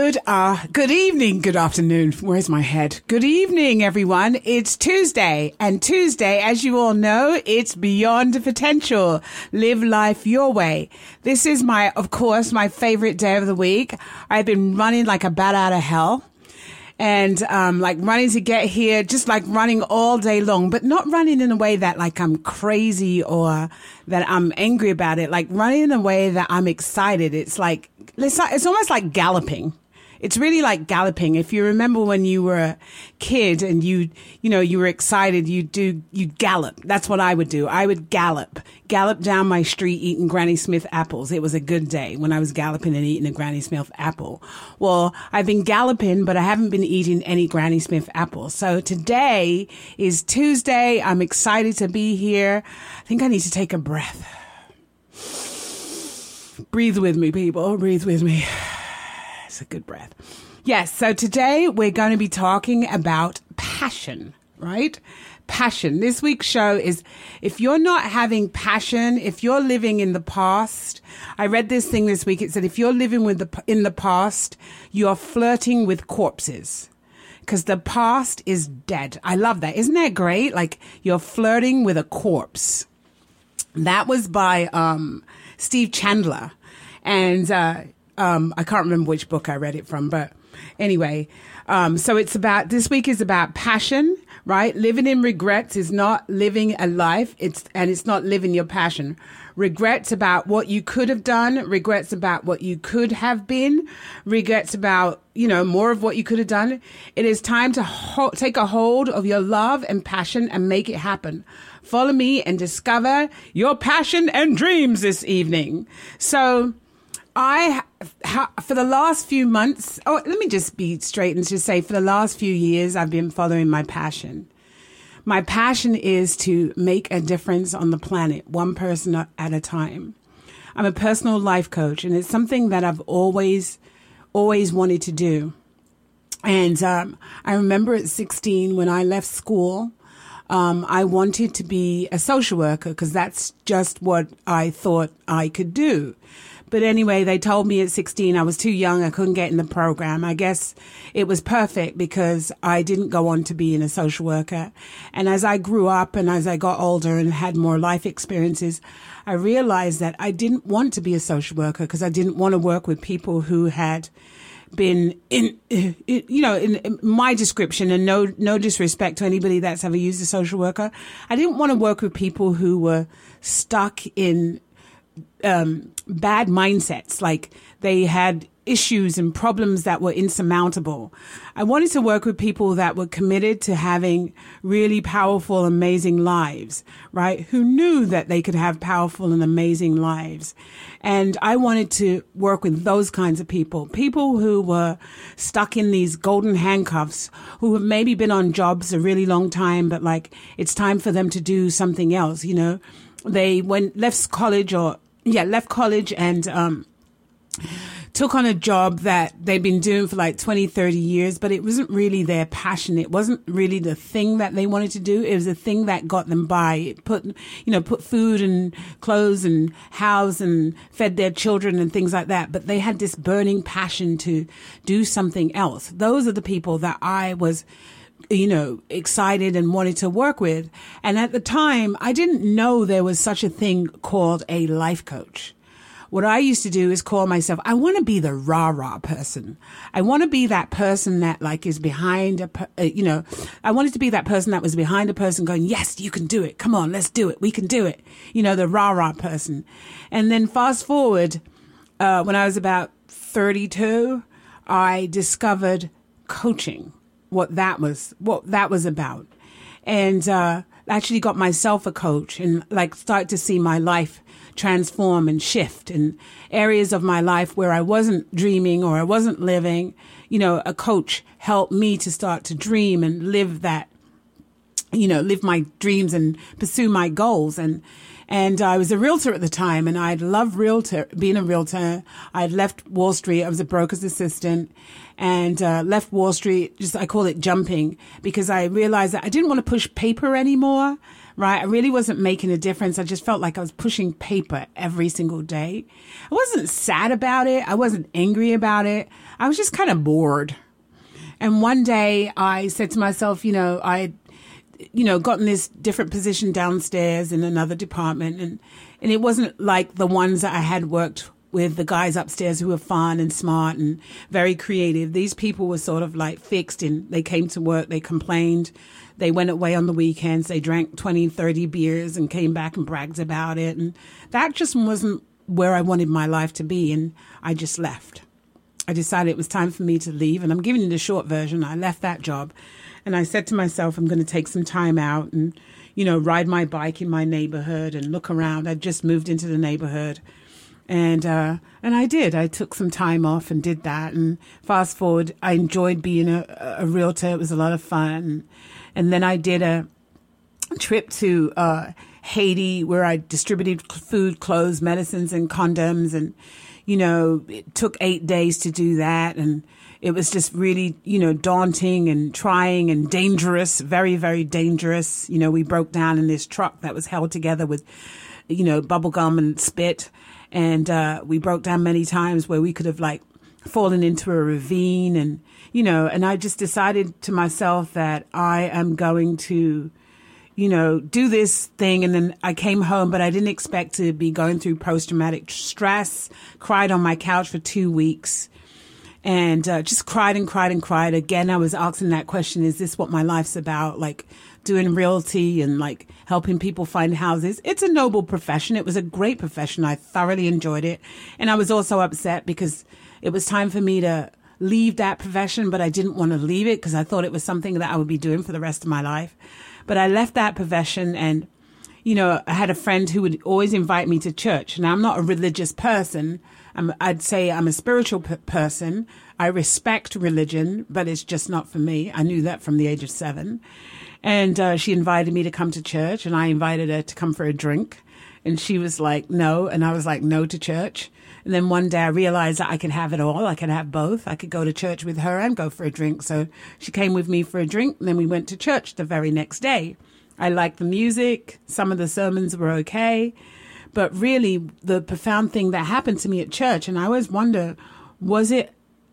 Good evening, good afternoon. Where's my head? Good evening, everyone. It's Tuesday, and Tuesday, as you all know, it's Beyond Potential. Live life your way. This is of course, my favorite day of the week. I've been running like a bat out of hell. And, running to get here, just like running all day long, but not running in a way that like I'm crazy or that I'm angry about it. Like running in a way that I'm excited. It's almost like galloping. It's really like galloping. If you remember when you were a kid and you were excited, you'd gallop. That's what I would do. I would gallop down my street eating Granny Smith apples. It was a good day when I was galloping and eating a Granny Smith apple. Well, I've been galloping, but I haven't been eating any Granny Smith apples. So today is Tuesday. I'm excited to be here. I think I need to take a breath. Breathe with me, people. Breathe with me. It's a good breath. Yes. So today we're going to be talking about passion, right? Passion. This week's show is if you're not having passion, if you're living in the past. I read this thing this week. It said, if you're living in the past, you're flirting with corpses because the past is dead. I love that. Isn't that great? Like you're flirting with a corpse. That was by, Steve Chandler. And, I can't remember which book I read it from, but anyway, so this week is about passion, right? Living in regrets is not living a life. It's not living your passion. Regrets about what you could have done, regrets about what you could have been, regrets about, more of what you could have done. It is time to take a hold of your love and passion and make it happen. Follow me and discover your passion and dreams this evening. So, for the last few months, let me just be straight and just say for the last few years, I've been following my passion. My passion is to make a difference on the planet, one person at a time. I'm a personal life coach, and it's something that I've always wanted to do. And I remember at 16 when I left school, I wanted to be a social worker because that's just what I thought I could do. But anyway, they told me at 16 I was too young. I couldn't get in the program. I guess it was perfect because I didn't go on to being a social worker. And as I grew up and as I got older and had more life experiences, I realized that I didn't want to be a social worker because I didn't want to work with people who had been in my description, and no disrespect to anybody that's ever used a social worker. I didn't want to work with people who were stuck in bad mindsets, like they had issues and problems that were insurmountable. I wanted to work with people that were committed to having really powerful, amazing lives, right? Who knew that they could have powerful and amazing lives. And I wanted to work with those kinds of people who were stuck in these golden handcuffs, who have maybe been on jobs a really long time, but like it's time for them to do something else. They left college and took on a job that they've been doing for like 20, 30 years, but it wasn't really their passion. It wasn't really the thing that they wanted to do. It was the thing that got them by. It put food and clothes and house and fed their children and things like that. But they had this burning passion to do something else. Those are the people that I was excited and wanted to work with. And at the time, I didn't know there was such a thing called a life coach. What I used to do is call myself, I want to be the rah-rah person. I want to be that person that like is behind I wanted to be that person that was behind a person going, yes, you can do it. Come on, let's do it. We can do it. The rah-rah person. And then fast forward, when I was about 32, I discovered coaching. What that was about. And actually got myself a coach and like start to see my life transform and shift in areas of my life where I wasn't dreaming or I wasn't living. A coach helped me to start to dream and live my dreams and pursue my goals. And I was a realtor at the time, and I'd loved being a realtor. I'd left Wall Street. I was a broker's assistant and left Wall Street. I call it jumping, because I realized that I didn't want to push paper anymore, right? I really wasn't making a difference. I just felt like I was pushing paper every single day. I wasn't sad about it. I wasn't angry about it. I was just kind of bored. And one day I said to myself, gotten this different position downstairs in another department. And it wasn't like the ones that I had worked with, the guys upstairs who were fun and smart and very creative. These people were sort of like fixed and they came to work, they complained, they went away on the weekends, they drank 20, 30 beers and came back and bragged about it. And that just wasn't where I wanted my life to be. And I just left. I decided it was time for me to leave. And I'm giving you the short version. I left that job and I said to myself, I'm going to take some time out and, ride my bike in my neighborhood and look around. I'd just moved into the neighborhood. And I did. I took some time off and did that. And fast forward, I enjoyed being a realtor. It was a lot of fun. And then I did a trip to Haiti where I distributed food, clothes, medicines, and condoms. And, it took 8 days to do that. And it was just really, daunting and trying and dangerous, very, very dangerous. We broke down in this truck that was held together with, bubble gum and spit. And we broke down many times where we could have fallen into a ravine and, and I just decided to myself that I am going to, do this thing. And then I came home, but I didn't expect to be going through post-traumatic stress, cried on my couch for 2 weeks and just cried and cried and cried. Again, I was asking that question, is this what my life's about? Doing realty and helping people find houses. It's a noble profession. It was a great profession. I thoroughly enjoyed it. And I was also upset because it was time for me to leave that profession, but I didn't want to leave it because I thought it was something that I would be doing for the rest of my life. But I left that profession and, I had a friend who would always invite me to church. Now, I'm not a religious person. I'd say I'm a spiritual person. I respect religion, but it's just not for me. I knew that from the age of 7. And she invited me to come to church, and I invited her to come for a drink. And she was like, no. And I was like, no to church. And then one day I realized that I could have it all. I could have both. I could go to church with her and go for a drink. So she came with me for a drink, and then we went to church the very next day. I liked the music. Some of the sermons were okay. But really, the profound thing that happened to me at church, and I always wonder, was it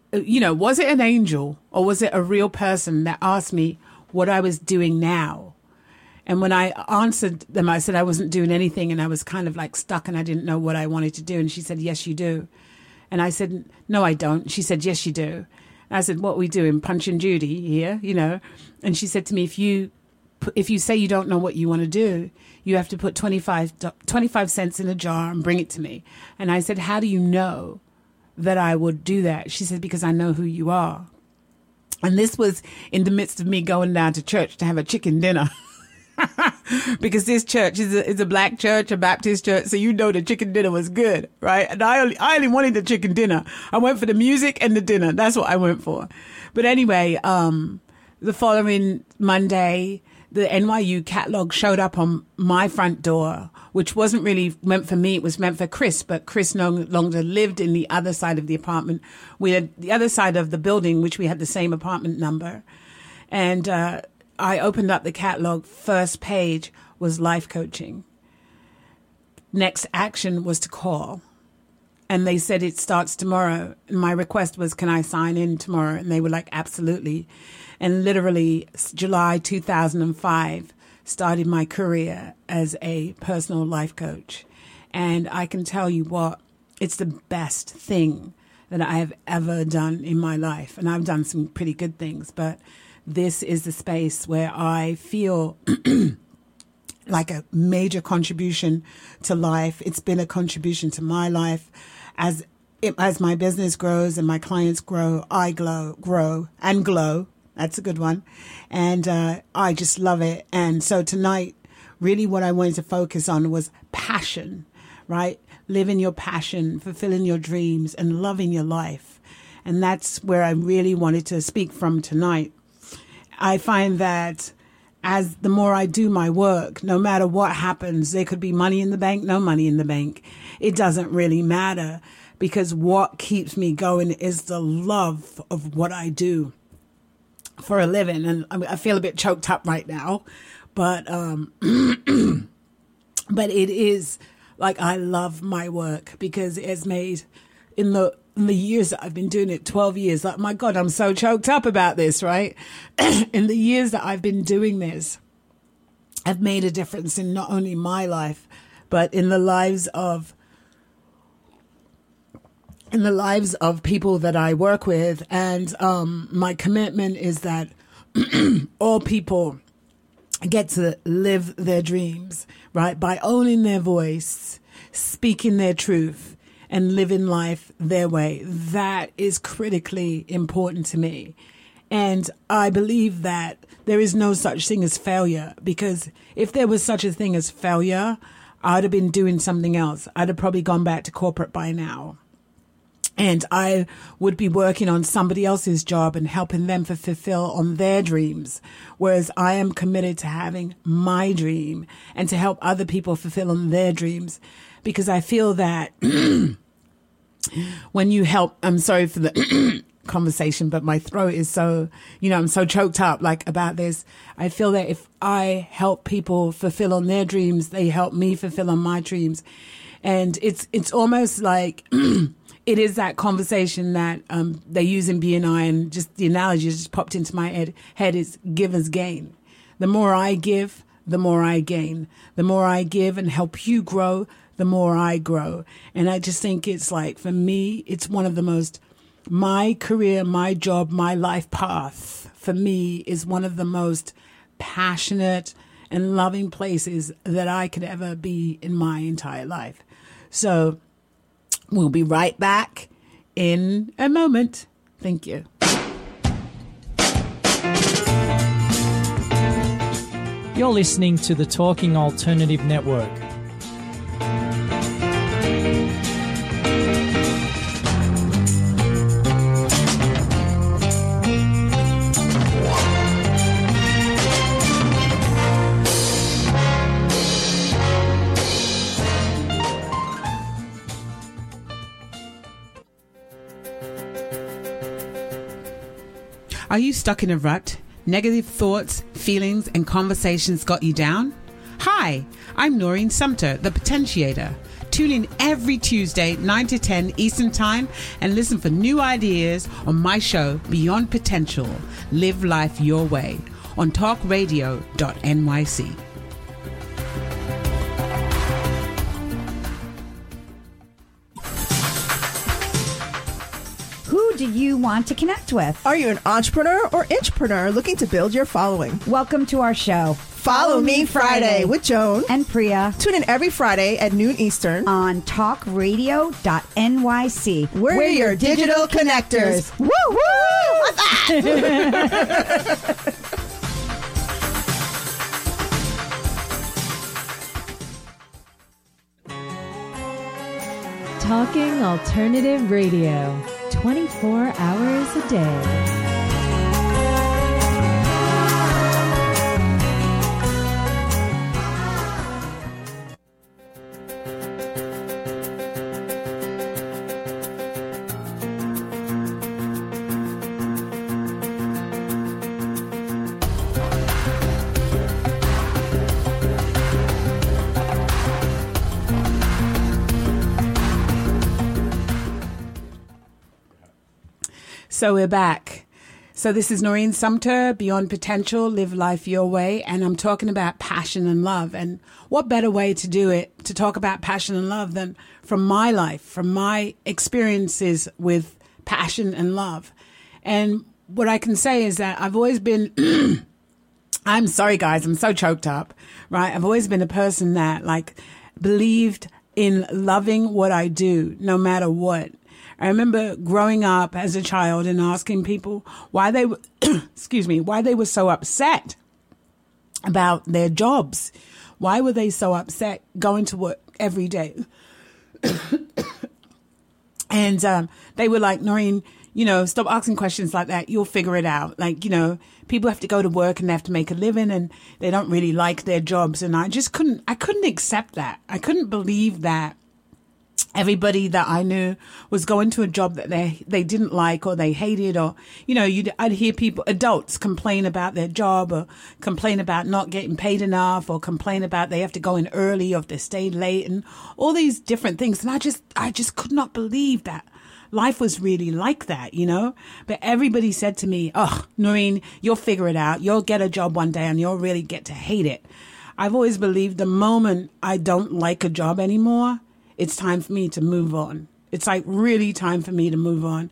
an angel or was it a real person that asked me what I was doing now? And when I answered them, I said I wasn't doing anything and I was kind of stuck and I didn't know what I wanted to do. And she said, yes, you do. And I said, no, I don't. She said, yes, you do. And I said, what are we doing? Punch and Judy here, And she said to me, if you say you don't know what you want to do, you have to put 25 cents in a jar and bring it to me. And I said, how do you know that I would do that? She said, because I know who you are. And this was in the midst of me going down to church to have a chicken dinner. Because this church is a black church, a Baptist church. So the chicken dinner was good, right? And I only wanted the chicken dinner. I went for the music and the dinner. That's what I went for. But anyway, the following Monday, the NYU catalog showed up on my front door, which wasn't really meant for me. It was meant for Chris, but Chris no longer lived in the other side of the apartment. We had the other side of the building, which we had the same apartment number. And I opened up the catalog. First page was life coaching. Next action was to call. And they said it starts tomorrow. And my request was, can I sign in tomorrow? And they were like, absolutely. And literally July 2005 started my career as a personal life coach. And I can tell you what, it's the best thing that I have ever done in my life. And I've done some pretty good things, but this is the space where I feel like a major contribution to life. It's been a contribution to my life. As my business grows and my clients grow, I grow and glow. That's a good one. And I just love it. And so tonight, really what I wanted to focus on was passion, right? Living your passion, fulfilling your dreams, and loving your life. And that's where I really wanted to speak from tonight. I find that as the more I do my work, no matter what happens, there could be money in the bank, no money in the bank. It doesn't really matter, because what keeps me going is the love of what I do for a living. And I feel a bit choked up right now, but but it is like, I love my work because it has made, in the years that I've been doing it, 12 years, like, my God, I'm so choked up about this, right? In the years that I've been doing this, I've made a difference in not only my life, but in the lives of people that I work with. And my commitment is that all people get to live their dreams, right? By owning their voice, speaking their truth, and living life their way. That is critically important to me. And I believe that there is no such thing as failure, because if there was such a thing as failure, I'd have been doing something else. I'd have probably gone back to corporate by now. And I would be working on somebody else's job and helping them to fulfill on their dreams. Whereas I am committed to having my dream and to help other people fulfill on their dreams. Because I feel that when you help, I'm sorry for the conversation, but my throat is so, I'm so choked up like about this. I feel that if I help people fulfill on their dreams, they help me fulfill on my dreams. And it's almost like it is that conversation that they use in BNI, and just the analogy just popped into my head is givers gain. The more I give, the more I gain. The more I give and help you grow, the more I grow. And I just think it's like, for me, it's one of the most, my career, my job, my life path, for me, is one of the most passionate and loving places that I could ever be in my entire life. So we'll be right back in a moment. Thank you. You're listening to the Talking Alternative Network. Are you stuck in a rut? Negative thoughts, feelings, and conversations got you down? Hi, I'm Noreen Sumter, the Potentiator. Tune in every Tuesday, 9 to 10 Eastern Time, and listen for new ideas on my show, Beyond Potential, Live Life Your Way, on talkradio.nyc. Who do you want to connect with? Are you an entrepreneur or intrapreneur looking to build your following? Welcome to our show. Follow Me Friday with Joan and Priya. Tune in every Friday at noon Eastern on talkradio.nyc. We're your digital connectors. Woo woo! What's that? Talking Alternative Radio, 24 hours a day. So we're back. So this is Noreen Sumter, Beyond Potential, Live Life Your Way, and I'm talking about passion and love. And what better way to do it, to talk about passion and love, than from my life, from my experiences with passion and love. And what I can say is that I've always been, I'm sorry guys, I'm so choked up, right? I've always been a person that believed in loving what I do, no matter what. I remember growing up as a child and asking people why they were, why they were so upset about their jobs. Why were they so upset going to work every day? And they were like, Noreen, stop asking questions like that. You'll figure it out. People have to go to work and they have to make a living and they don't really like their jobs. And I couldn't accept that. I couldn't believe that Everybody that I knew was going to a job that they didn't like or they hated, or, you know, I'd hear adults complain about their job, or complain about not getting paid enough, or complain about they have to go in early or if they stayed late, and all these different things. And I just could not believe that life was really like that, you know. But everybody said to me, "Oh, Noreen, you'll figure it out. You'll get a job one day and you'll really get to hate it." I've always believed the moment I don't like a job anymore, it's time for me to move on. It's like really time for me to move on.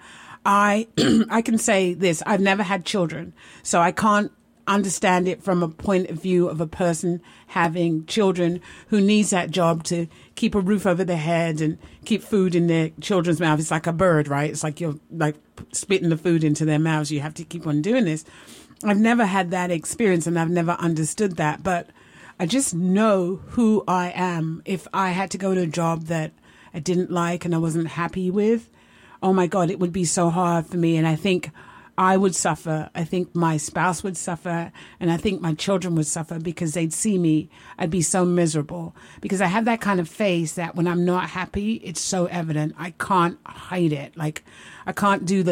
I can say this. I've never had children, so I can't understand it from a point of view of a person having children who needs that job to keep a roof over their head and keep food in their children's mouth. It's like a bird, right? It's like you're like spitting the food into their mouths. You have to keep on doing this. I've never had that experience and I've never understood that, but I just know who I am. If I had to go to a job that I didn't like and I wasn't happy with, oh my God, it would be so hard for me. And I think I would suffer. I think my spouse would suffer. And I think my children would suffer because they'd see me. I'd be so miserable because I have that kind of face that when I'm not happy, it's so evident. I can't hide it. Like I can't do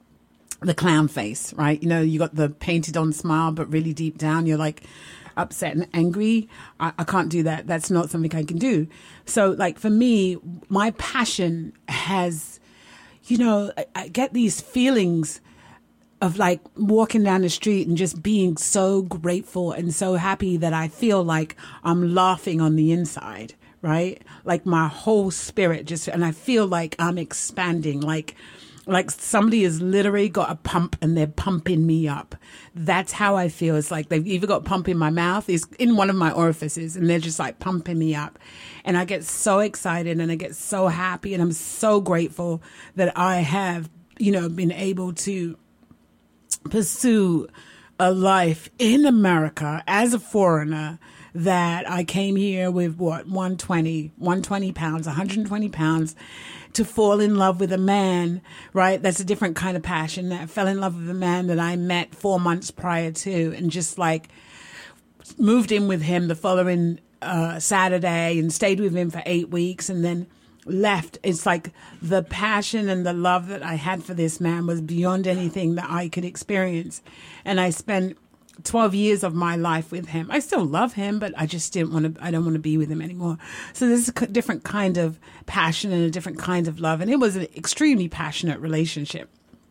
the clown face, right? You know, you got the painted on smile, but really deep down, you're like upset and angry. I can't do that. That's not something I can do. So like for me, my passion has, you know, I get these feelings of like walking down the street and just being so grateful and so happy that I feel like I'm laughing on the inside, right? Like my whole spirit and I feel like I'm expanding, like somebody has literally got a pump and they're pumping me up. That's how I feel. It's like they've either got a pump in my mouth, it's in one of my orifices, and they're just like pumping me up. And I get so excited and I get so happy, and I'm so grateful that I have, you know, been able to pursue a life in America as a foreigner, that I came here with 120 pounds, 120 pounds, to fall in love with a man, right? That's a different kind of passion. That I fell in love with a man that I met 4 months prior to, and just like moved in with him the following Saturday and stayed with him for 8 weeks and then left. It's like the passion and the love that I had for this man was beyond anything that I could experience. And I spent 12 years of my life with him. I still love him, but I just I don't want to be with him anymore. So there's a different kind of passion and a different kind of love. And it was an extremely passionate relationship.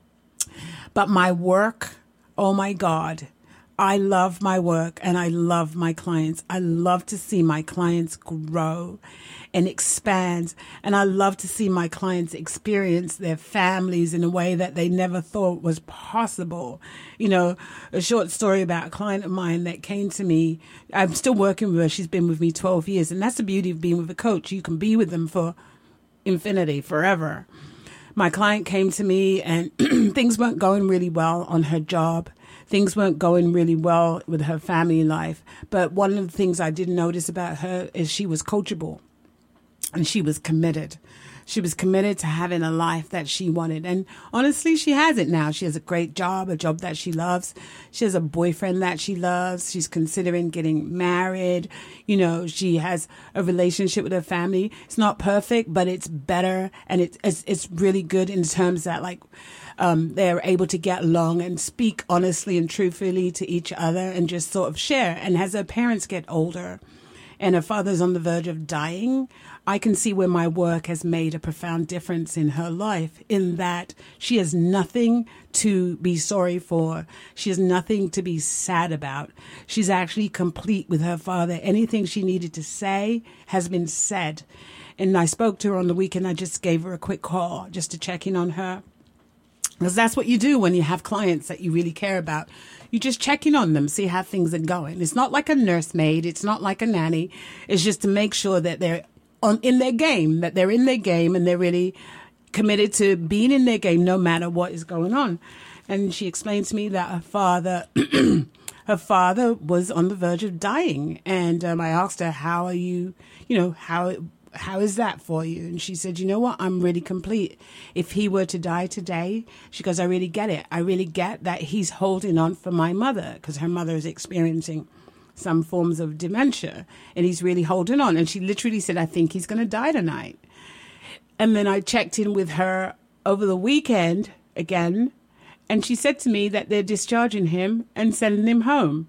But my work, oh my God, I love my work and I love my clients. I love to see my clients grow and expand. And I love to see my clients experience their families in a way that they never thought was possible. You know, a short story about a client of mine that came to me. I'm still working with her. She's been with me 12 years. And that's the beauty of being with a coach. You can be with them for infinity, forever. My client came to me and things weren't going really well on her job. Things weren't going really well with her family life. But one of the things I did notice about her is she was coachable and she was committed. She was committed to having a life that she wanted. And honestly, she has it now. She has a great job, a job that she loves. She has a boyfriend that she loves. She's considering getting married. You know, she has a relationship with her family. It's not perfect, but it's better. And it's really good in terms that like, they're able to get along and speak honestly and truthfully to each other and just sort of share. And as her parents get older and her father's on the verge of dying, I can see where my work has made a profound difference in her life, in that she has nothing to be sorry for. She has nothing to be sad about. She's actually complete with her father. Anything she needed to say has been said. And I spoke to her on the weekend. I just gave her a quick call just to check in on her. Because that's what you do when you have clients that you really care about. You just check in on them, see how things are going. It's not like a nursemaid. It's not like a nanny. It's just to make sure that they're in their game, that they're in their game and they're really committed to being in their game no matter what is going on. And she explained to me that her father was on the verge of dying. And I asked her, how are you, how is that for you? And she said, you know what? I'm really complete. If he were to die today, she goes, I really get it. I really get that he's holding on for my mother because her mother is experiencing some forms of dementia and he's really holding on. And she literally said, I think he's going to die tonight. And then I checked in with her over the weekend again, and she said to me that they're discharging him and sending him home.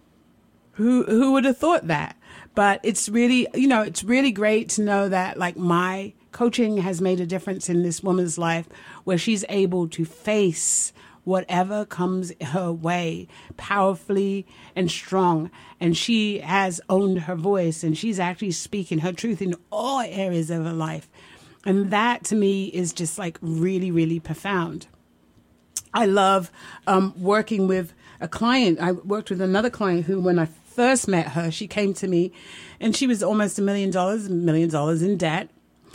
Who would have thought that? But it's really, it's really great to know that, like, my coaching has made a difference in this woman's life, where she's able to face whatever comes her way powerfully and strong. And she has owned her voice, and she's actually speaking her truth in all areas of her life. And that, to me, is just like really, really profound. I love working with a client. I worked with another client who, when I first met her, she came to me and she was almost $1 million in debt,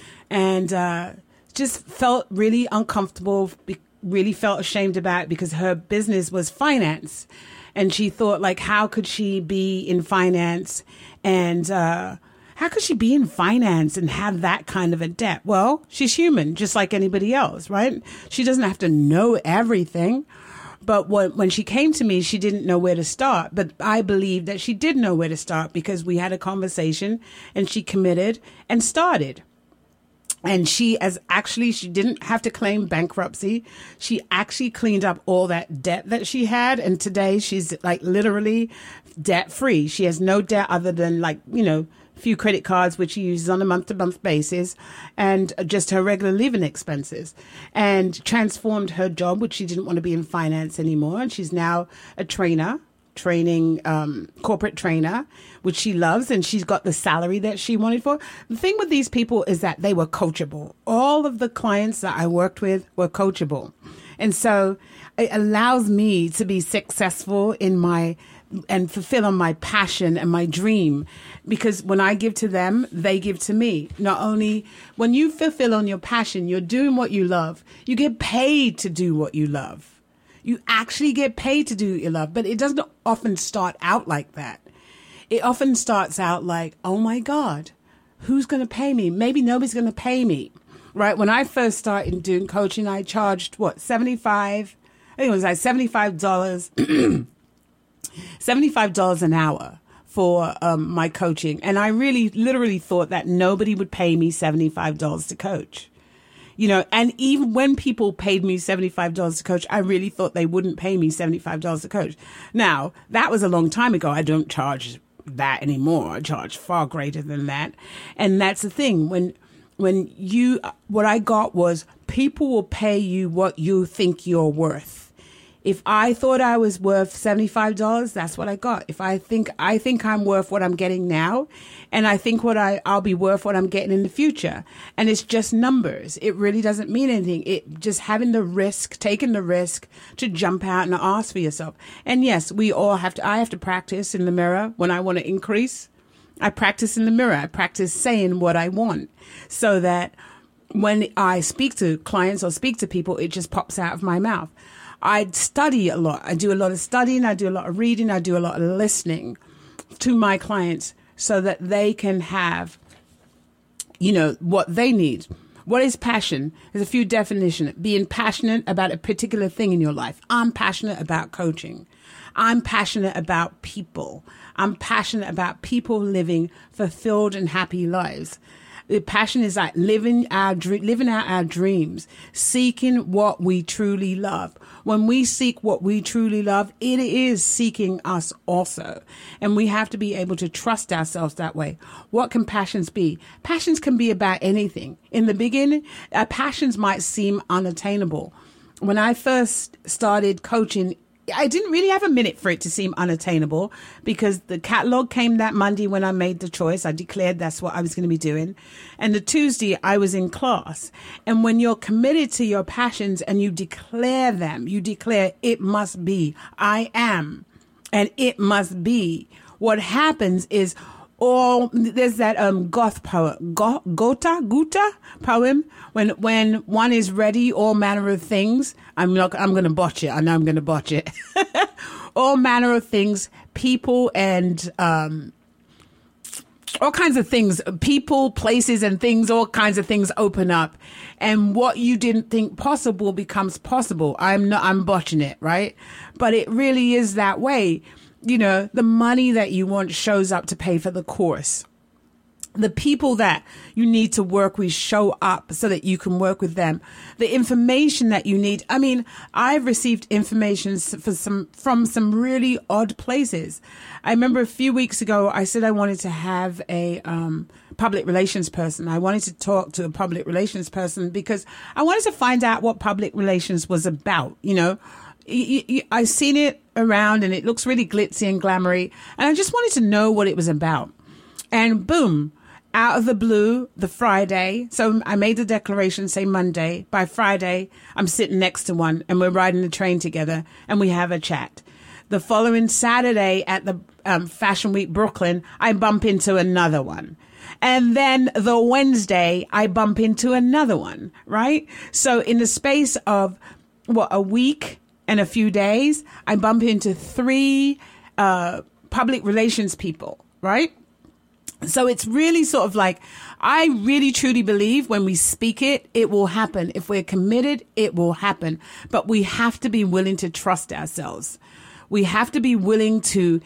and just felt really uncomfortable, really felt ashamed about it, because her business was finance. And she thought, like, how could she be in finance and how could she be in finance and have that kind of a debt? Well, she's human, just like anybody else, right? She doesn't have to know everything. But when she came to me, she didn't know where to start. But I believe that she did know where to start, because we had a conversation and she committed and started. And she didn't have to claim bankruptcy. She actually cleaned up all that debt that she had. And today she's like literally debt free. She has no debt other than, like, a few credit cards, which she uses on a month-to-month basis, and just her regular living expenses, and transformed her job, which she didn't want to be in finance anymore. And she's now a training corporate trainer, which she loves, and she's got the salary that she wanted for. The thing with these people is that they were coachable. All of the clients that I worked with were coachable. And so it allows me to be successful and fulfill on my passion and my dream, because when I give to them, they give to me. Not only when you fulfill on your passion, you're doing what you love. You get paid to do what you love. You actually get paid to do what you love, but it doesn't often start out like that. It often starts out like, oh my God, who's going to pay me? Maybe nobody's going to pay me, right? When I first started doing coaching, I charged $75 $75 an hour for my coaching. And I really literally thought that nobody would pay me $75 to coach. And even when people paid me $75 to coach, I really thought they wouldn't pay me $75 to coach. Now, that was a long time ago. I don't charge that anymore. I charge far greater than that. And that's the thing. What I got was, people will pay you what you think you're worth. If I thought I was worth $75, that's what I got. If I think I'm worth what I'm getting now, and I think I'll be worth what I'm getting in the future. And it's just numbers. It really doesn't mean anything. It just taking the risk to jump out and ask for yourself. And yes, I have to practice in the mirror when I want to increase. I practice in the mirror. I practice saying what I want, so that when I speak to clients or speak to people, it just pops out of my mouth. I study a lot. I do a lot of studying. I do a lot of reading. I do a lot of listening to my clients, so that they can have, what they need. What is passion? There's a few definitions. Being passionate about a particular thing in your life. I'm passionate about coaching. I'm passionate about people. I'm passionate about people living fulfilled and happy lives. The passion is like living out our dreams, seeking what we truly love. When we seek what we truly love, it is seeking us also. And we have to be able to trust ourselves that way. What can passions be? Passions can be about anything. In the beginning, passions might seem unattainable. When I first started coaching, I didn't really have a minute for it to seem unattainable, because the catalog came that Monday when I made the choice. I declared that's what I was going to be doing. And the Tuesday I was in class. And when you're committed to your passions and you declare them, you declare it must be, I am, and it must be. What happens is there's that Goethe poem, when one is ready, all manner of things. I'm going to botch it. I know I'm going to botch it. All manner of things, people and all kinds of things, people, places and things, all kinds of things open up. And what you didn't think possible becomes possible. I'm botching it, right? But it really is that way. The money that you want shows up to pay for the course. The people that you need to work with show up so that you can work with them. The information that you need. I mean, I've received information from some really odd places. I remember a few weeks ago, I said I wanted to have a public relations person. I wanted to talk to a public relations person because I wanted to find out what public relations was about. You know, I've seen it around and it looks really glitzy and glamoury. And I just wanted to know what it was about. And boom. Out of the blue, the Friday. So I made the declaration, say Monday. By Friday, I'm sitting next to one and we're riding the train together and we have a chat. The following Saturday at the Fashion Week Brooklyn, I bump into another one. And then the Wednesday, I bump into another one, right? So in the space of, a week and a few days, I bump into 3 public relations people, right? So it's really sort of like, I really truly believe when we speak it, it will happen. If we're committed, it will happen. But we have to be willing to trust ourselves. We have to be willing to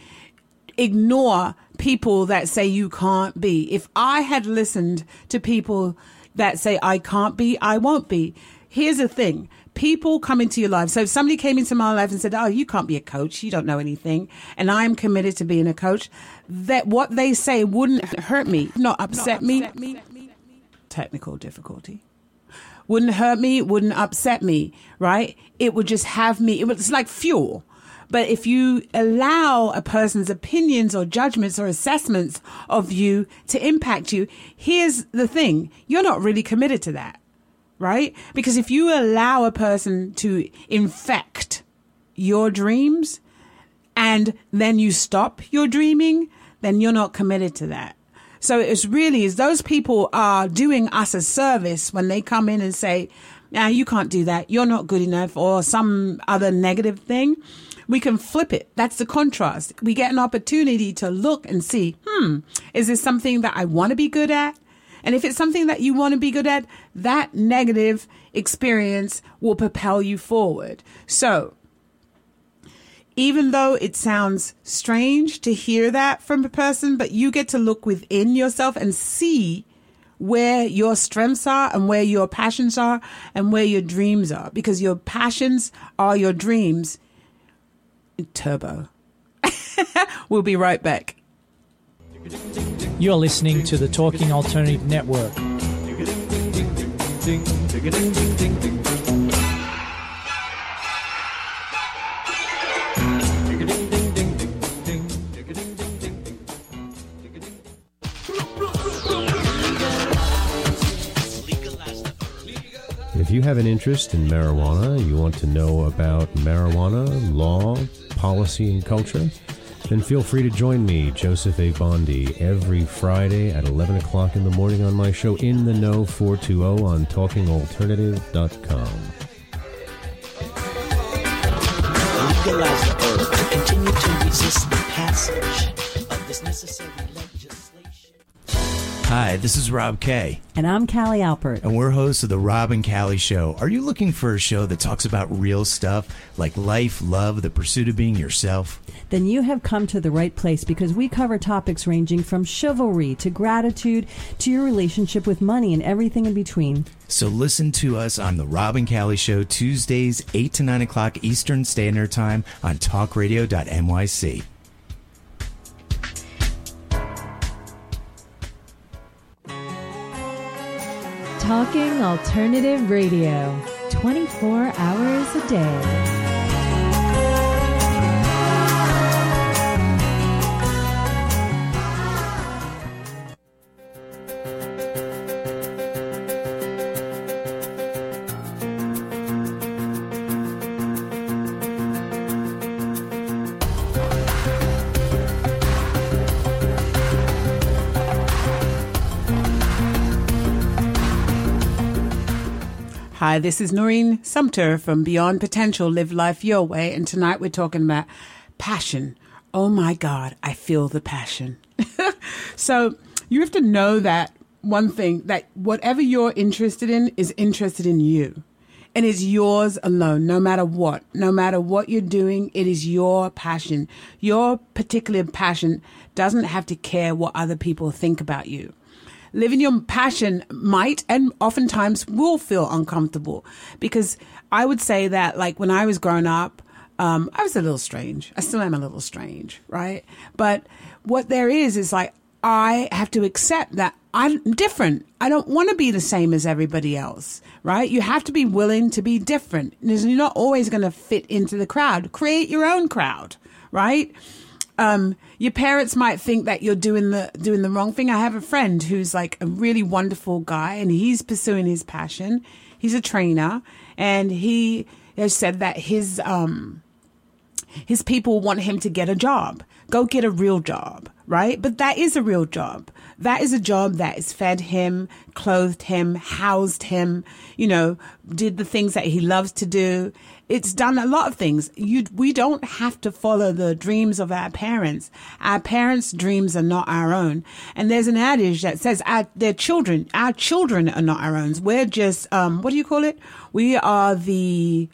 ignore people that say you can't be. If I had listened to people that say I can't be, I won't be. Here's the thing. People come into your life. So if somebody came into my life and said, oh, you can't be a coach, you don't know anything, and I'm committed to being a coach, that what they say wouldn't hurt me, not upset me. Technical difficulty. Wouldn't hurt me, wouldn't upset me, right? It would just have me, it's like fuel. But if you allow a person's opinions or judgments or assessments of you to impact you, here's the thing, you're not really committed to that. Right? Because if you allow a person to infect your dreams and then you stop your dreaming, then you're not committed to that. So it's really, those people are doing us a service when they come in and say, nah, you can't do that. You're not good enough, or some other negative thing. We can flip it. That's the contrast. We get an opportunity to look and see, is this something that I want to be good at? And if it's something that you want to be good at, that negative experience will propel you forward. So even though it sounds strange to hear that from a person, but you get to look within yourself and see where your strengths are and where your passions are and where your dreams are, because your passions are your dreams. Turbo. We'll be right back. You're listening to the Talking Alternative Network. If you have an interest in marijuana, you want to know about marijuana, law, policy, and culture, then feel free to join me, Joseph A. Bondi, every Friday at 11 o'clock in the morning on my show In the Know 420 on TalkingAlternative.com. Legalize the herb to continue to resist the passage of this necessary legislation. Hi, this is Rob Kay. And I'm Callie Alpert. And we're hosts of The Rob and Callie Show. Are you looking for a show that talks about real stuff like life, love, the pursuit of being yourself? Then you have come to the right place, because we cover topics ranging from chivalry to gratitude to your relationship with money and everything in between. So listen to us on The Rob and Callie Show, Tuesdays, 8 to 9 o'clock Eastern Standard Time on talkradio.nyc. Talking Alternative Radio, 24 hours a day. Hi, this is Noreen Sumter from Beyond Potential, Live Life Your Way. And tonight we're talking about passion. Oh my God, I feel the passion. So you have to know that one thing, that whatever you're interested in is interested in you. And is yours alone, no matter what. No matter what you're doing, it is your passion. Your particular passion doesn't have to care what other people think about you. living your passion might and oftentimes will feel uncomfortable, because I would say that, like, when I was growing up, I was a little strange. I still am a little strange, right? But what there is like, I have to accept that I'm different. I don't want to be the same as everybody else, right? You have to be willing to be different. You're not always going to fit into the crowd. Create your own crowd, right? Your parents might think that you're doing the wrong thing. I have a friend who's like a really wonderful guy, and he's pursuing his passion. He's a trainer, and he has said that his people want him to get a job. Go get a real job, right? But that is a real job. That is a job that has fed him, clothed him, housed him, did the things that he loves to do. It's done a lot of things. We don't have to follow the dreams of our parents. Our parents' dreams are not our own. And there's an adage that says our children are not our own. We're just, what do you call it? We are the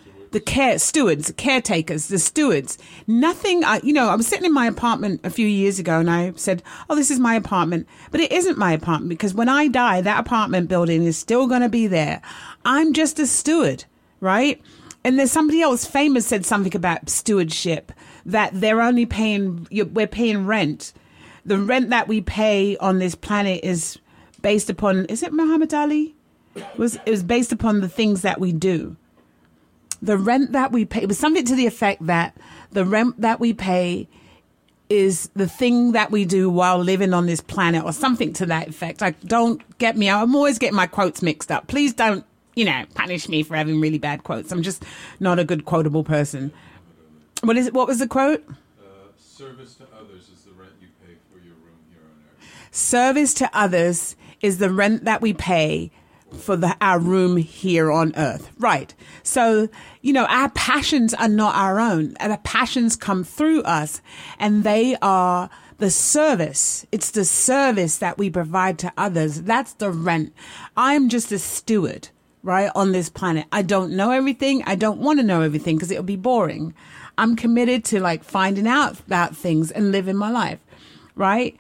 caretakers, the stewards. Nothing, I was sitting in my apartment a few years ago, and I said, oh, this is my apartment. But it isn't my apartment, because when I die, that apartment building is still going to be there. I'm just a steward, right? And there's somebody else famous said something about stewardship, that we're paying rent. The rent that we pay on this planet is based upon, is it Muhammad Ali? It was based upon the things that we do. The rent that we pay, it was something to the effect that the rent that we pay is the thing that we do while living on this planet, or something to that effect. Don't get me out. I'm always getting my quotes mixed up. Please don't, punish me for having really bad quotes. I'm just not a good quotable person. What is it? What was the quote? Service to others is the rent you pay for your room here on earth. Service to others is the rent that we pay for our room here on earth. Right. So, our passions are not our own. Our passions come through us, and they are the service. It's the service that we provide to others. That's the rent. I'm just a steward, right, on this planet. I don't know everything. I don't want to know everything, because it'll be boring. I'm committed to finding out about things and living my life, right?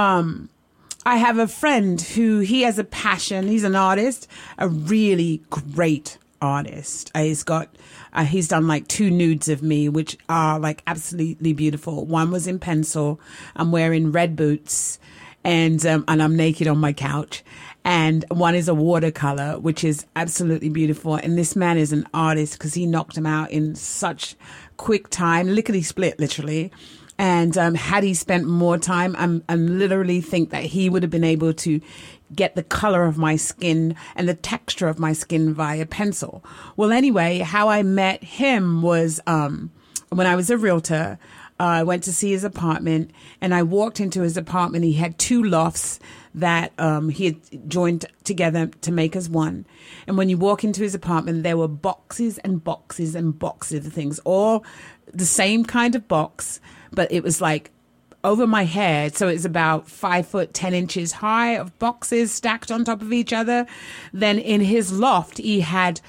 I have a friend who, he has a passion. He's an artist, a really great artist. He's done 2 nudes of me, which are absolutely beautiful. One was in pencil. I'm wearing red boots, and I'm naked on my couch. And one is a watercolor, which is absolutely beautiful. And this man is an artist, because he knocked them out in such quick time, lickety split, literally. And had he spent more time, I literally think that he would have been able to get the color of my skin and the texture of my skin via pencil. Well, anyway, how I met him was when I was a realtor. I went to see his apartment, and I walked into his apartment. He had 2 lofts that he had joined together to make as one. And when you walk into his apartment, there were boxes and boxes and boxes of things, all the same kind of box, but it was over my head. So it's about 5 foot 10 inches high of boxes stacked on top of each other. Then in his loft, he had,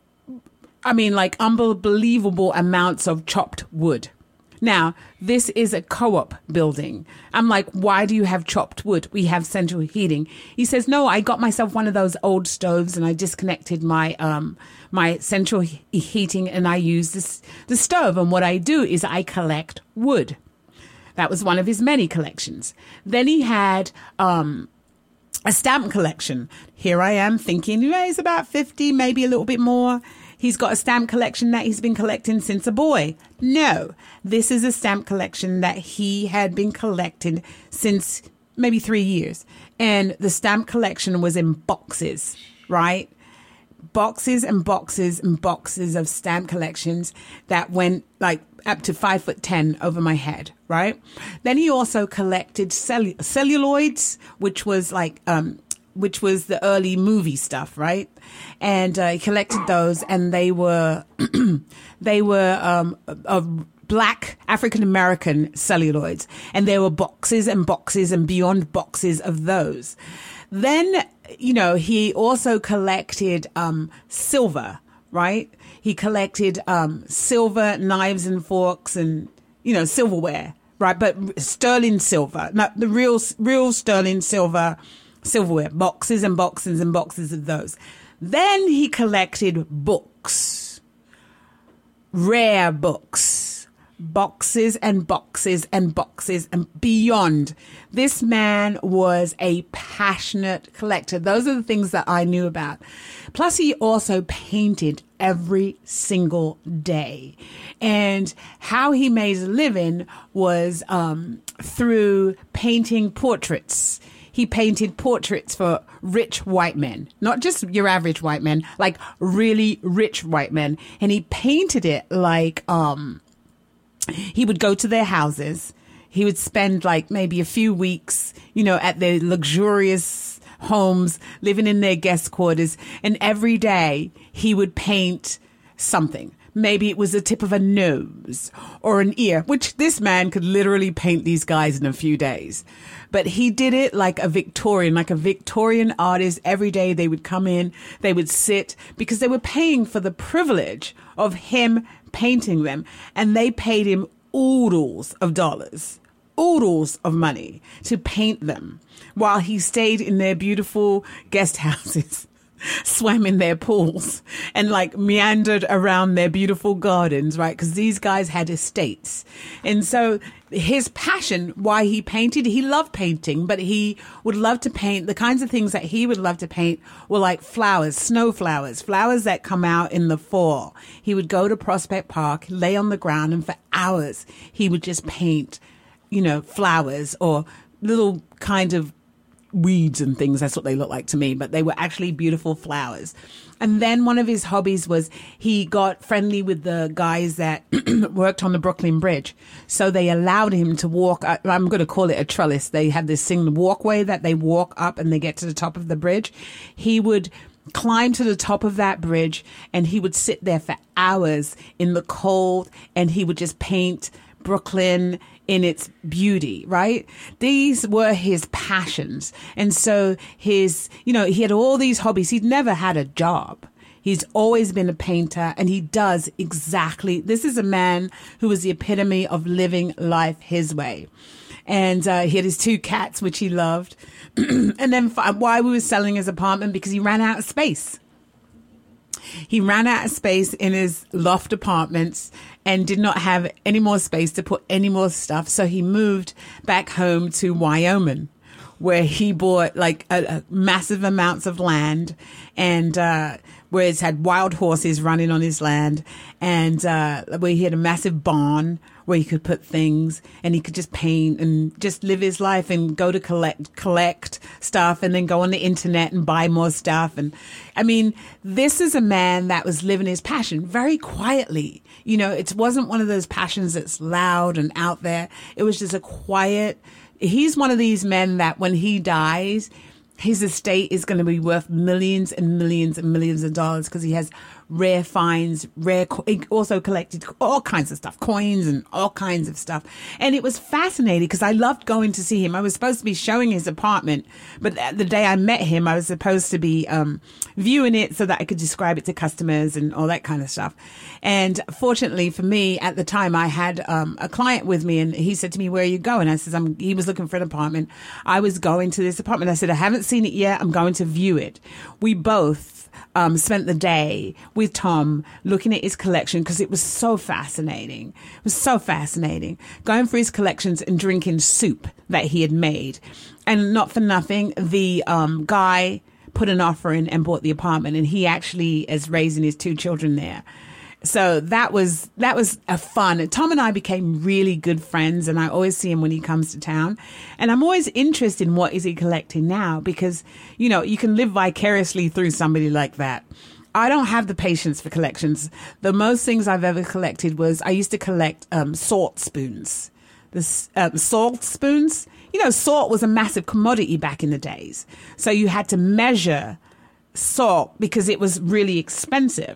unbelievable amounts of chopped wood. Now, this is a co-op building. I'm like, why do you have chopped wood? We have central heating. He says, no, I got myself one of those old stoves, and I disconnected my my central heating, and I use the stove. And what I do is I collect wood. That was one of his many collections. Then he had a stamp collection. Here I am thinking, he's about 50, maybe a little bit more. He's got a stamp collection that he's been collecting since a boy. No, this is a stamp collection that he had been collecting since maybe 3 years. And the stamp collection was in boxes, right? Boxes and boxes and boxes of stamp collections that went up to 5 foot 10 over my head, right? Then he also collected celluloids, which was the early movie stuff, right? And he collected those, and they were black African-American celluloids, and there were boxes and boxes and beyond boxes of those. Then, he also collected silver, right? He collected silver knives and forks and, silverware, right? But sterling silver, not the real sterling silver, silverware, boxes and boxes and boxes of those. Then he collected books, rare books, boxes and boxes and boxes and beyond. This man was a passionate collector. Those are the things that I knew about. Plus, he also painted every single day. And how he made a living was through painting portraits. He painted portraits for rich white men, not just your average white men, like really rich white men. And he painted it like he would go to their houses. He would spend like maybe a few weeks, at their luxurious homes, living in their guest quarters. And every day he would paint something. Maybe it was the tip of a nose or an ear, which this man could literally paint these guys in a few days. But he did it like a Victorian artist. Every day they would come in, they would sit, because they were paying for the privilege of him painting them. And they paid him oodles of dollars, oodles of money to paint them while he stayed in their beautiful guest houses, swam in their pools, and like meandered around their beautiful gardens, right? Because these guys had estates. And so his passion, why he painted, he loved painting, but he would love to paint. The kinds of things that he would love to paint were like flowers, snow flowers that come out in the fall. He would go to Prospect Park, lay on the ground, and for hours he would just paint, flowers or little kind of weeds and things. That's what they look like to me, but they were actually beautiful flowers. And then one of his hobbies was he got friendly with the guys that worked on the Brooklyn Bridge. So they allowed him to walk, I'm going to call it a trellis. They have this thing, the walkway that they walk up and they get to the top of the bridge. He would climb to the top of that bridge and he would sit there for hours in the cold and he would just paint Brooklyn in its beauty, right? These were his passions. And so he had all these hobbies. He'd never had a job. He's always been a painter, and he does exactly. This is a man who was the epitome of living life his way. And he had his 2 cats, which he loved. And then why we were selling his apartment, because he ran out of space. He ran out of space in his loft apartments and did not have any more space to put any more stuff. So he moved back home to Wyoming, where he bought like a massive amounts of land, and where it's had wild horses running on his land, and where he had a massive barn where he could put things, and he could just paint and just live his life and go to collect stuff and then go on the internet and buy more stuff. And I mean, this is a man that was living his passion very quietly. It wasn't one of those passions that's loud and out there. It was just a quiet. He's one of these men that when he dies, his estate is going to be worth millions and millions and millions of dollars, because he has rare finds, he also collected all kinds of stuff, coins and all kinds of stuff. And it was fascinating because I loved going to see him. I was supposed to be showing his apartment, but the day I met him, I was supposed to be viewing it so that I could describe it to customers and all that kind of stuff. And fortunately for me, at the time, I had a client with me, and he said to me, "Where are you going?" I said, he was looking for an apartment. I was going to this apartment. I said, "I haven't seen it yet. I'm going to view it." We both spent the day with Tom looking at his collection, because it was so fascinating. It was so fascinating. Going through his collections and drinking soup that he had made. And not for nothing, the guy put an offer in and bought the apartment, and he actually is raising his 2 children there. So that was a fun. Tom and I became really good friends, and I always see him when he comes to town. And I'm always interested in what is he collecting now, because, you can live vicariously through somebody like that. I don't have the patience for collections. The most things I've ever collected was, I used to collect salt spoons. Salt spoons. Salt was a massive commodity back in the days. So you had to measure salt because it was really expensive.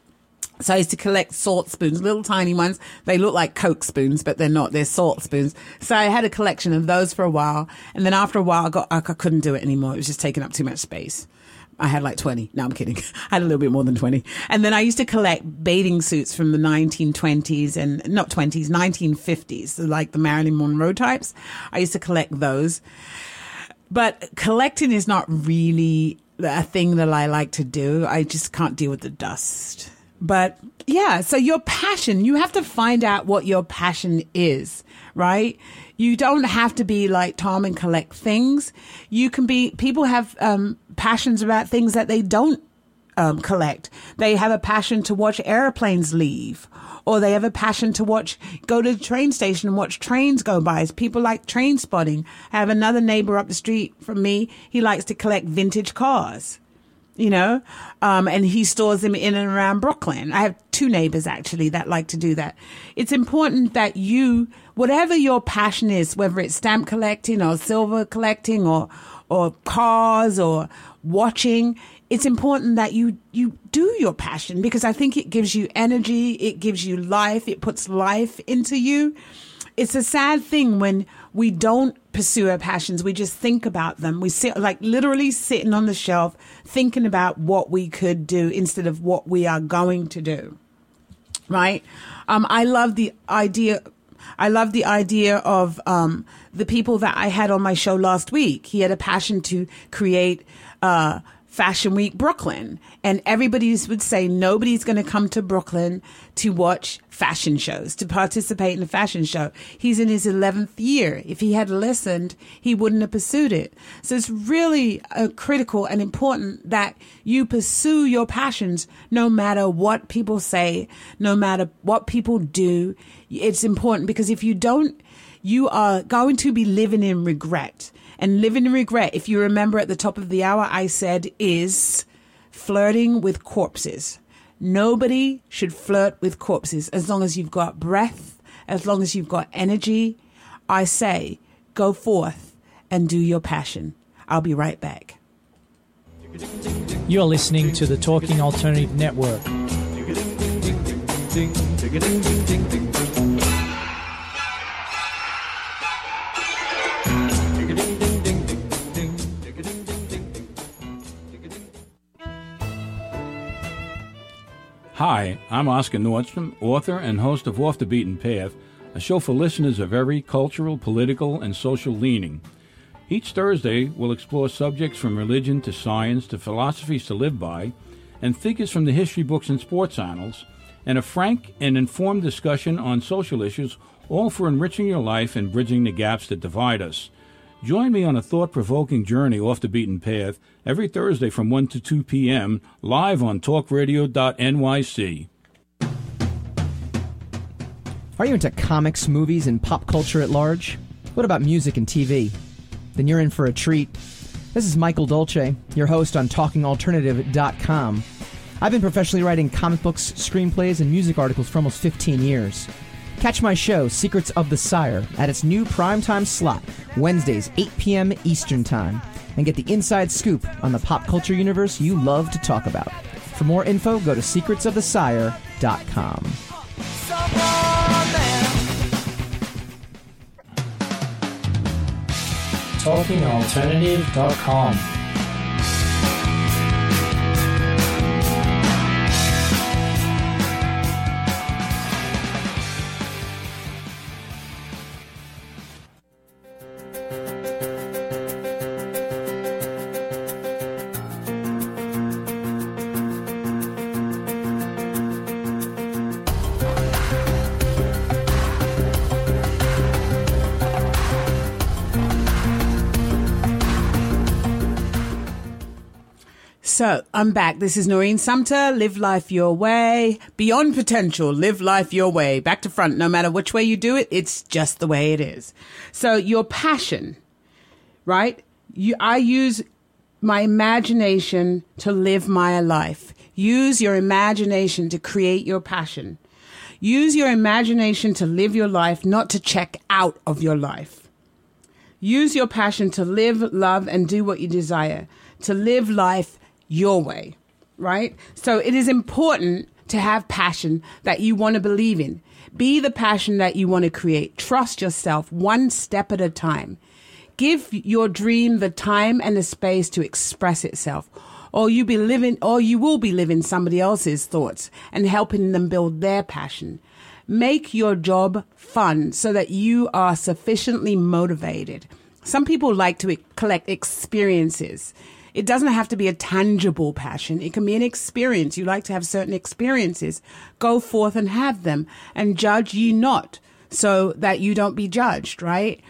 So I used to collect salt spoons, little tiny ones. They look like Coke spoons, but they're not. They're salt spoons. So I had a collection of those for a while. And then after a while, I couldn't do it anymore. It was just taking up too much space. I had like 20. No, I'm kidding. I had a little bit more than 20. And then I used to collect bathing suits from the 1920s and not 20s, 1950s. So like the Marilyn Monroe types. I used to collect those. But collecting is not really a thing that I like to do. I just can't deal with the dust. But yeah, so your passion, you have to find out what your passion is, right? You don't have to be like Tom and collect things. You can be, people have passions about things that they don't collect. They have a passion to watch airplanes leave, or they have a passion to go to the train station and watch trains go by. People like train spotting. I have another neighbor up the street from me. He likes to collect vintage cars, and he stores them in and around Brooklyn. I have 2 neighbors actually that like to do that. It's important that whatever your passion is, whether it's stamp collecting or silver collecting or cars or watching, it's important that you do your passion, because I think it gives you energy, it gives you life, it puts life into you. It's a sad thing when we don't pursue our passions. We just think about them. We sit literally sitting on the shelf thinking about what we could do instead of what we are going to do. Right? I love the idea of the people that I had on my show last week. He had a passion to create Fashion Week Brooklyn, and everybody would say nobody's going to come to Brooklyn to watch fashion shows, to participate in a fashion show. He's in his 11th year. If he had listened, he wouldn't have pursued it. So it's really critical and important that you pursue your passions no matter what people say, no matter what people do. It's important, because if you don't, you are going to be living in regret. And living in regret, if you remember at the top of the hour, I said, is flirting with corpses. Nobody should flirt with corpses. As long as you've got breath, as long as you've got energy, I say, go forth and do your passion. I'll be right back. You're listening to the Talking Alternative Network. Hi, I'm Oscar Nordstrom, author and host of Off the Beaten Path, a show for listeners of every cultural, political, and social leaning. Each Thursday, we'll explore subjects from religion to science to philosophies to live by, and figures from the history books and sports annals, and a frank and informed discussion on social issues, all for enriching your life and bridging the gaps that divide us. Join me on a thought-provoking journey off the beaten path every Thursday from 1 to 2 p.m. live on talkradio.nyc. Are you into comics, movies, and pop culture at large? What about music and TV? Then you're in for a treat. This is Michael Dolce, your host on TalkingAlternative.com. I've been professionally writing comic books, screenplays, and music articles for almost 15 years. Catch my show, Secrets of the Sire, at its new primetime slot, Wednesdays, 8 p.m. Eastern Time, and get the inside scoop on the pop culture universe you love to talk about. For more info, go to secretsofthesire.com. TalkingAlternative.com. So I'm back. This is Noreen Sumter. Live life your way. Beyond potential. Live life your way. Back to front. No matter which way you do it, it's just the way it is. So your passion, right? I use my imagination to live my life. Use your imagination to create your passion. Use your imagination to live your life, not to check out of your life. Use your passion to live, love, and do what you desire. To live life your way, right? So it is important to have passion that you want to believe in. Be the passion that you want to create. Trust yourself one step at a time. Give your dream the time and the space to express itself, or you will be living somebody else's thoughts and helping them build their passion. Make your job fun so that you are sufficiently motivated. Some people like to collect experiences. It doesn't have to be a tangible passion. It can be an experience. You like to have certain experiences. Go forth and have them, and judge ye not, so that you don't be judged, right?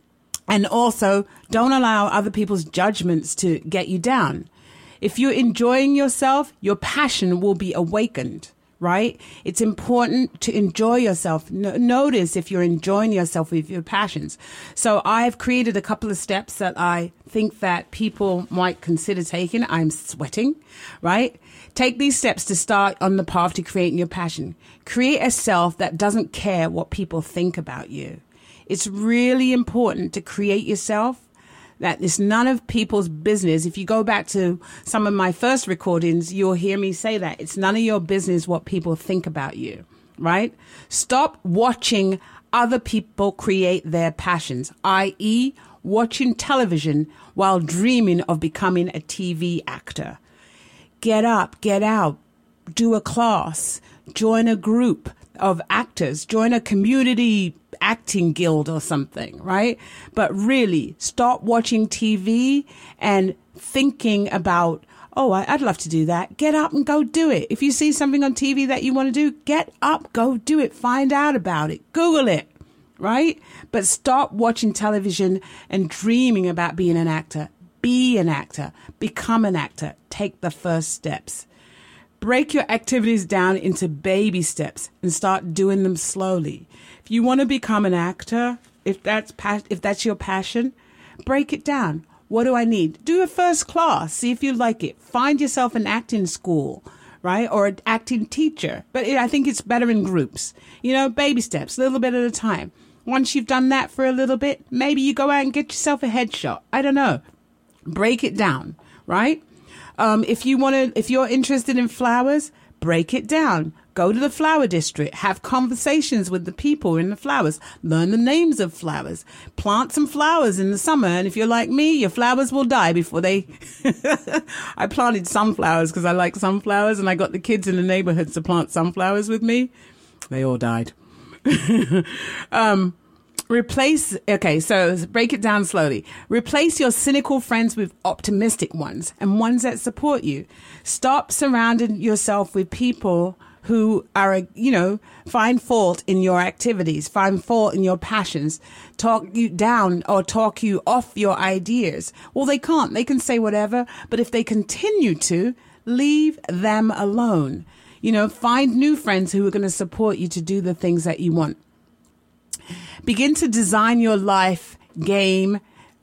And also, don't allow other people's judgments to get you down. If you're enjoying yourself, your passion will be awakened, right? It's important to enjoy yourself. Notice if you're enjoying yourself with your passions. So I've created a couple of steps that I think that people might consider taking. I'm sweating, right? Take these steps to start on the path to creating your passion. Create a self that doesn't care what people think about you. It's really important to create yourself that it's none of people's business. If you go back to some of my first recordings, you'll hear me say that. It's none of your business what people think about you, right? Stop watching other people create their passions, i.e., watching television while dreaming of becoming a TV actor. Get up, get out, do a class, join a group of actors, join a community acting guild or something, right? But really, stop watching TV and thinking about, oh, I'd love to do that. Get up and go do it. If you see something on TV that you want to do, get up, go do it. Find out about it. Google it, right? But stop watching television and dreaming about being an actor. Be an actor. Become an actor. Take the first steps. Break your activities down into baby steps and start doing them slowly. If you want to become an actor, if that's your passion, break it down. What do I need? Do a first class. See if you like it. Find yourself an acting school, right? Or an acting teacher. But I think it's better in groups. You know, baby steps, a little bit at a time. Once you've done that for a little bit, maybe you go out and get yourself a headshot. I don't know. Break it down, right? If you're interested in flowers, break it down. Go to the flower district. Have conversations with the people in the flowers. Learn the names of flowers. Plant some flowers in the summer. And if you're like me, your flowers will die before they... I planted sunflowers because I like sunflowers, and I got the kids in the neighborhood to plant sunflowers with me. They all died. So break it down slowly. Replace your cynical friends with optimistic ones and ones that support you. Stop surrounding yourself with people who are, find fault in your activities, find fault in your passions, talk you down or talk you off your ideas. Well, they can't. They can say whatever, but if they continue to, leave them alone. Find new friends who are going to support you to do the things that you want. Begin to design your life game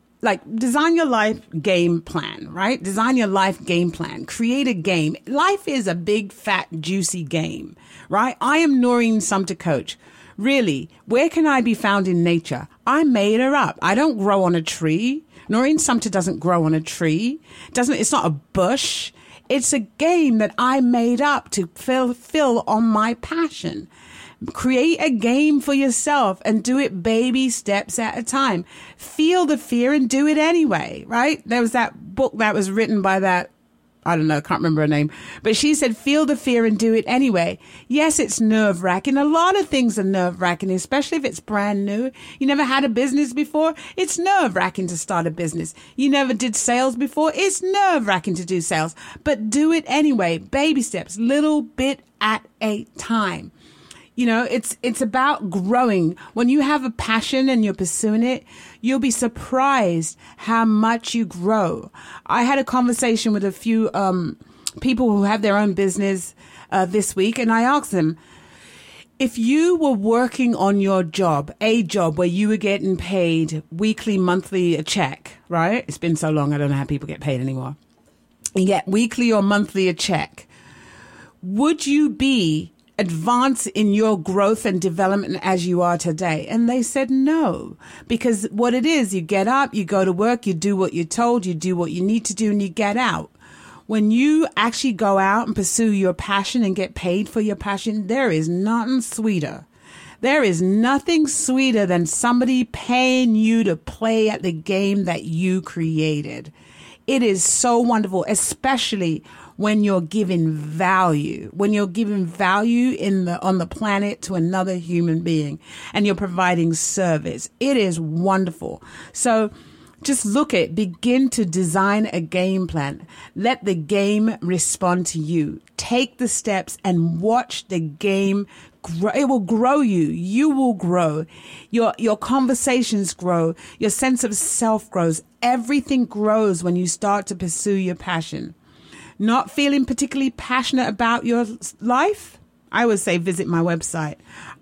plan, right? Design your life game plan. Create a game. Life is a big, fat, juicy game, right? I am Noreen Sumter Coach. Really, where can I be found in nature? I made her up. I don't grow on a tree. Noreen Sumter doesn't grow on a tree. It's not a bush. It's a game that I made up to fill on my passion. Create a game for yourself and do it baby steps at a time. Feel the fear and do it anyway, right? There was that book that was written by that, I don't know, can't remember her name, but she said, feel the fear and do it anyway. Yes, it's nerve-wracking. A lot of things are nerve-wracking, especially if it's brand new. You never had a business before. It's nerve-wracking to start a business. You never did sales before. It's nerve-wracking to do sales, but do it anyway. Baby steps, little bit at a time. It's about growing. When you have a passion and you're pursuing it, you'll be surprised how much you grow. I had a conversation with a few people who have their own business this week, and I asked them, if you were working on your job, a job where you were getting paid weekly, monthly, a check, right? It's been so long, I don't know how people get paid anymore. You get weekly or monthly a check. Would you be advance in your growth and development as you are today? And they said no, because what it is, you get up, you go to work, you do what you're told, you do what you need to do, and you get out. When you actually go out and pursue your passion and get paid for your passion, there is nothing sweeter. There is nothing sweeter than somebody paying you to play at the game that you created. It is so wonderful, especially when you're giving value, on the planet to another human being, and you're providing service. It is wonderful. So Just look at, begin to design a game plan. Let the game respond to you. Take the steps and watch the game grow. It will grow you. You will grow. Your conversations grow. Your sense of self grows. Everything grows when you start to pursue your passion. Not feeling particularly passionate about your life? I would say visit my website.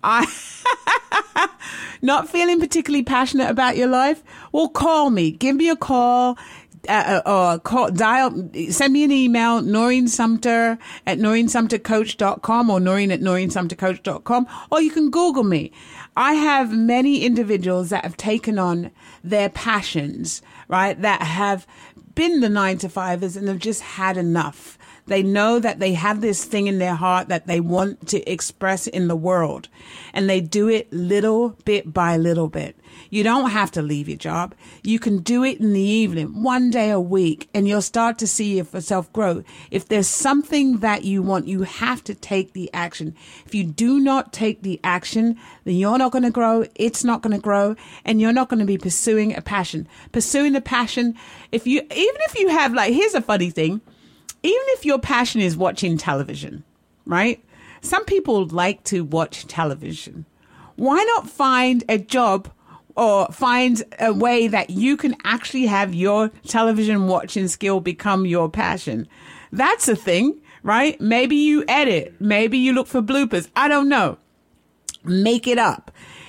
Not feeling particularly passionate about your life? Well, call me. Give me a call. Or send me an email, Noreen Sumter at NoreenSumterCoach.com or Noreen at NoreenSumterCoach.com, or you can Google me. I have many individuals that have taken on their passions, right, that have been the 9-to-5ers and have just had enough. They know that they have this thing in their heart that they want to express in the world, and they do it little bit by little bit. You don't have to leave your job. You can do it in the evening, one day a week, and you'll start to see yourself grow. If there's something that you want, you have to take the action. If you do not take the action, then you're not going to grow, it's not going to grow, and you're not going to be pursuing a passion. Pursuing a passion, even if you have, like, here's a funny thing. Even if your passion is watching television, right? Some people like to watch television. Why not find a job or find a way that you can actually have your television watching skill become your passion? That's a thing, right? Maybe you edit. Maybe you look for bloopers. I don't know. Make it up.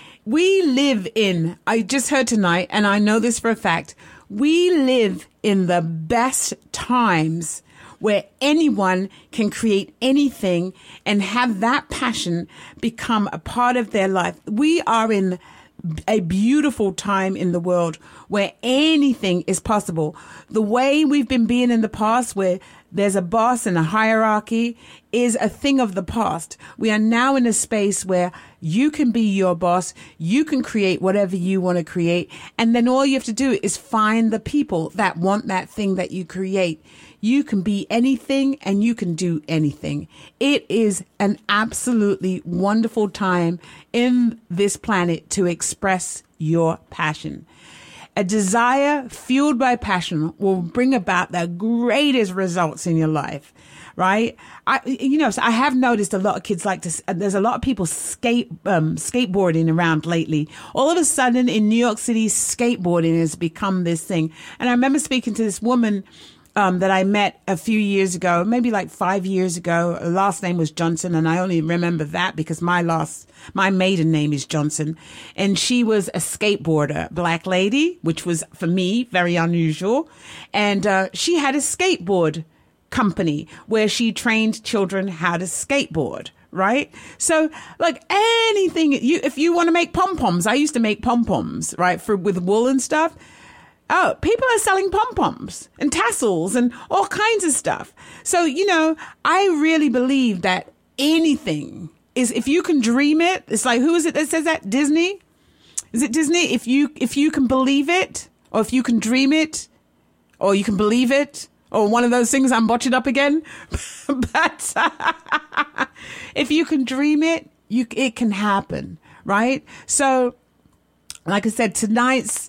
I just heard tonight, and I know this for a fact, we live in the best times where anyone can create anything and have that passion become a part of their life. We are in a beautiful time in the world where anything is possible. The way we've been being in the past, where there's a boss and a hierarchy, is a thing of the past. We are now in a space where you can be your boss. You can create whatever you want to create. And then all you have to do is find the people that want that thing that you create. You can be anything and you can do anything. It is an absolutely wonderful time in this planet to express your passion. A desire fueled by passion will bring about the greatest results in your life, right? I have noticed a lot of kids there's a lot of people skateboarding around lately. All of a sudden in New York City, skateboarding has become this thing. And I remember speaking to this woman that I met a few years ago, maybe like 5 years ago. Her last name was Johnson, and I only remember that because my maiden name is Johnson. And she was a skateboarder, black lady, which was, for me, very unusual. And she had a skateboard company where she trained children how to skateboard. Right? So like anything, if you want to make pom-poms, I used to make pom-poms, right? With wool and stuff. Oh, people are selling pom-poms and tassels and all kinds of stuff. So, I really believe that anything is, if you can dream it, it's like, who is it that says that? Disney? Is it Disney? If you can believe it, or if you can dream it, or you can believe it, or one of those things, I'm botching up again. But if you can dream it, it can happen, right? So, like I said, tonight's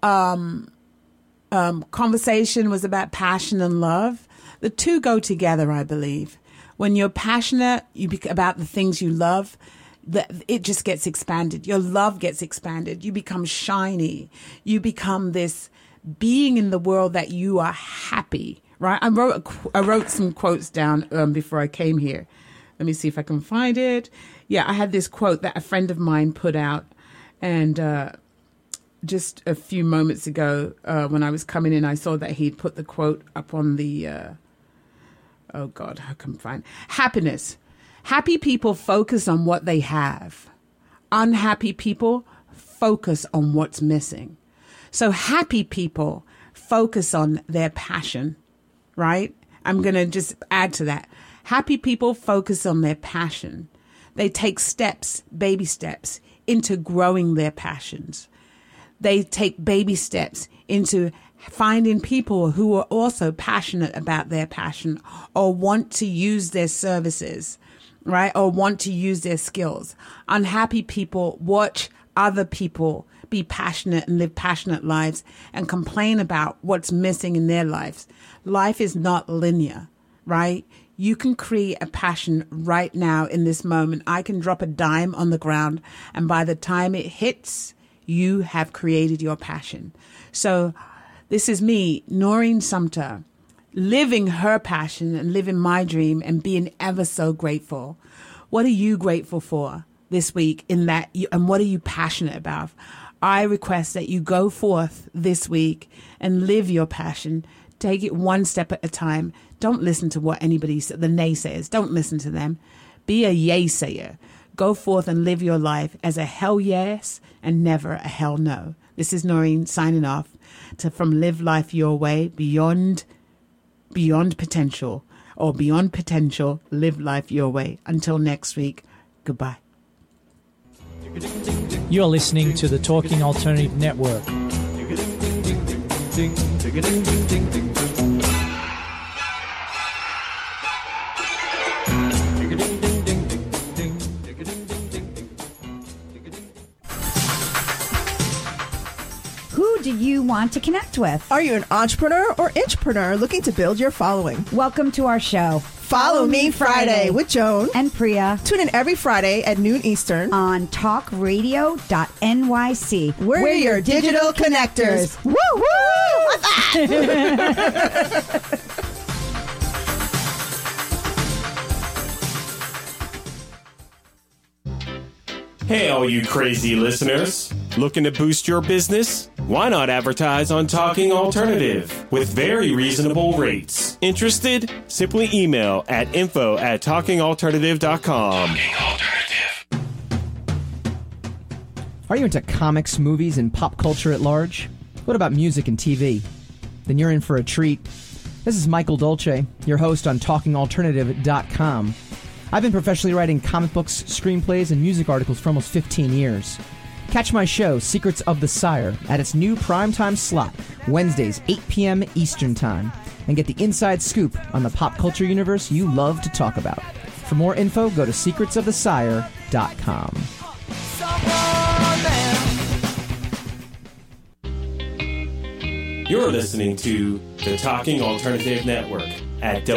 conversation was about passion and love. The two go together, I believe. When you're passionate about the things you love, it just gets expanded. Your love gets expanded. You become shiny. You become this being in the world that you are happy, right? I wrote some quotes down before I came here. Let me see if I can find it. Yeah, I had this quote that a friend of mine put out, and just a few moments ago, when I was coming in, I saw that he'd put the quote up on the, oh God, I couldn't find happiness. Happy people focus on what they have. Unhappy people focus on what's missing. So happy people focus on their passion, right? I'm going to just add to that. Happy people focus on their passion. They take steps, baby steps, into growing their passions. They take baby steps into finding people who are also passionate about their passion or want to use their services, right? Or want to use their skills. Unhappy people watch other people be passionate and live passionate lives and complain about what's missing in their lives. Life is not linear, right? You can create a passion right now in this moment. I can drop a dime on the ground, and by the time it hits, you have created your passion. So this is me, Noreen Sumter, living her passion and living my dream and being ever so grateful. What are you grateful for this week in that, and what are you passionate about? I request that you go forth this week and live your passion. Take it one step at a time. Don't listen to what anybody says, the naysayers. Don't listen to them. Be a yay-sayer. Go forth and live your life as a hell yes and never a hell no. This is Noreen signing off from Live Life Your Way, Beyond Potential, or Beyond Potential, Live Life Your Way. Until next week, goodbye. You're listening to the Talking Alternative Network. Who do you want to connect with? Are you an entrepreneur or intrapreneur looking to build your following? Welcome to our show. Follow Me Friday with Joan and Priya. Tune in every Friday at noon Eastern on talkradio.nyc. We're your digital connectors. Woo woo! What's that? Hey, all you crazy listeners. Looking to boost your business? Why not advertise on Talking Alternative with very reasonable rates? Interested? Simply email at info@talkingalternative.com. Are you into comics, movies, and pop culture at large? What about music and TV? Then you're in for a treat. This is Michael Dolce, your host on TalkingAlternative.com. I've been professionally writing comic books, screenplays, and music articles for almost 15 years. Catch my show, Secrets of the Sire, at its new primetime slot, Wednesdays, 8 p.m. Eastern Time, and get the inside scoop on the pop culture universe you love to talk about. For more info, go to secretsofthesire.com. You're listening to the Talking Alternative Network at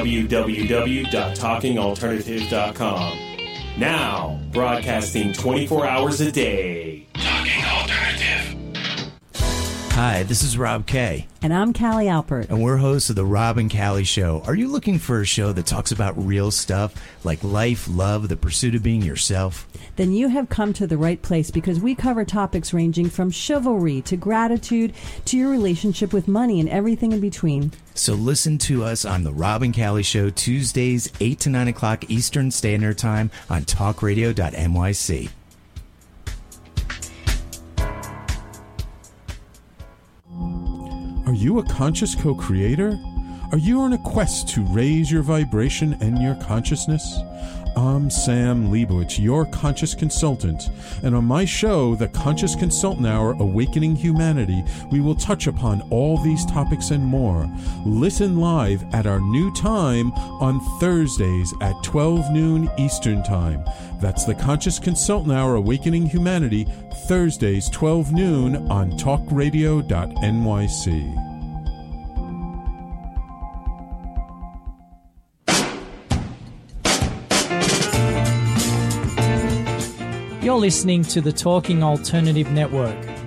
www.talkingalternative.com. Now, broadcasting 24 hours a day. Talking Alternative. Hi, this is Rob Kay. And I'm Callie Alpert. And we're hosts of The Rob and Callie Show. Are you looking for a show that talks about real stuff like life, love, the pursuit of being yourself? Then you have come to the right place, because we cover topics ranging from chivalry to gratitude to your relationship with money and everything in between. So listen to us on The Rob and Callie Show, Tuesdays, 8 to 9 o'clock Eastern Standard Time on talkradio.nyc. Are you a conscious co-creator? Are you on a quest to raise your vibration and your consciousness? I'm Sam Leibowitz, your conscious consultant, and on my show, The Conscious Consultant Hour, Awakening Humanity, we will touch upon all these topics and more. Listen live at our new time on Thursdays at 12 noon Eastern Time. That's The Conscious Consultant Hour, Awakening Humanity, Thursdays, 12 noon on talkradio.nyc. You're listening to the Talking Alternative Network.